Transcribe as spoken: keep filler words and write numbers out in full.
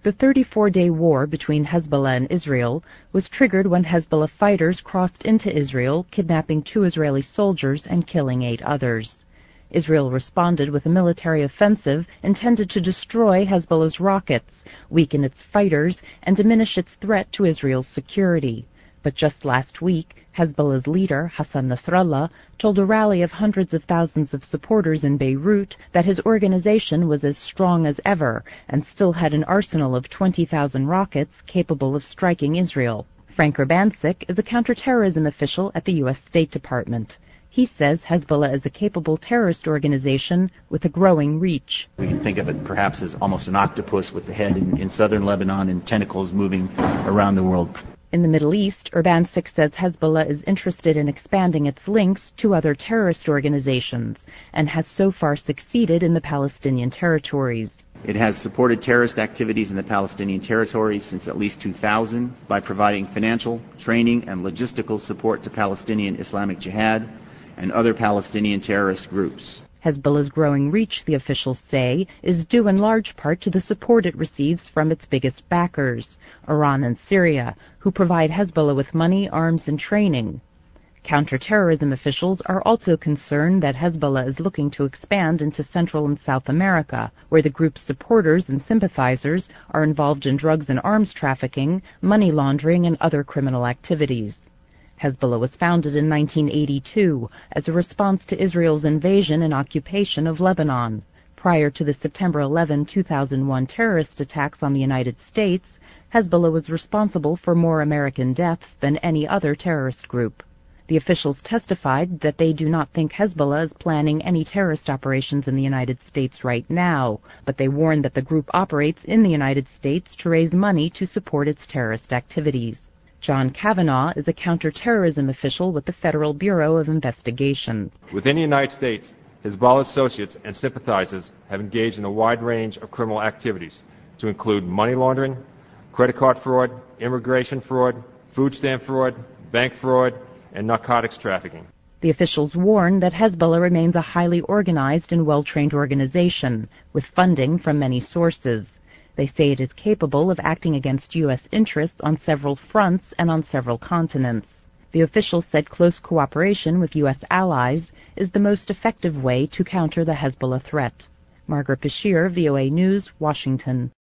The thirty-four-day war between Hezbollah and Israel was triggered when Hezbollah fighters crossed into Israel, kidnapping two Israeli soldiers and killing eight others. Israel responded with a military offensive intended to destroy Hezbollah's rockets, weaken its fighters, and diminish its threat to Israel's security. But just last week, Hezbollah's leader, Hassan Nasrallah, told a rally of hundreds of thousands of supporters in Beirut that his organization was as strong as ever and still had an arsenal of twenty thousand rockets capable of striking Israel. Frank Urbancic is a counterterrorism official at the U S State Department. He says Hezbollah is a capable terrorist organization with a growing reach. We can think of it perhaps as almost an octopus with the head in, in southern Lebanon and tentacles moving around the world. In the Middle East, Urbancic says Hezbollah is interested in expanding its links to other terrorist organizations and has so far succeeded in the Palestinian territories. It has supported terrorist activities in the Palestinian territories since at least two thousand by providing financial, training, and logistical support to Palestinian Islamic Jihad and other Palestinian terrorist groups. Hezbollah's growing reach, the officials say, is due in large part to the support it receives from its biggest backers, Iran and Syria, who provide Hezbollah with money, arms, and training. Counterterrorism officials are also concerned that Hezbollah is looking to expand into Central and South America, where the group's supporters and sympathizers are involved in drugs and arms trafficking, money laundering, and other criminal activities. Hezbollah was founded in nineteen eighty-two as a response to Israel's invasion and occupation of Lebanon. Prior to the September eleventh, two thousand one terrorist attacks on the United States, Hezbollah was responsible for more American deaths than any other terrorist group. The officials testified that they do not think Hezbollah is planning any terrorist operations in the United States right now, but they warn that the group operates in the United States to raise money to support its terrorist activities. John Kavanaugh is a counterterrorism official with the Federal Bureau of Investigation. Within the United States, Hezbollah associates and sympathizers have engaged in a wide range of criminal activities, to include money laundering, credit card fraud, immigration fraud, food stamp fraud, bank fraud, and narcotics trafficking. The officials warn that Hezbollah remains a highly organized and well-trained organization, with funding from many sources. They say it is capable of acting against U S interests on several fronts and on several continents. The officials said close cooperation with U S allies is the most effective way to counter the Hezbollah threat. Margaret Bashir, V O A News, Washington.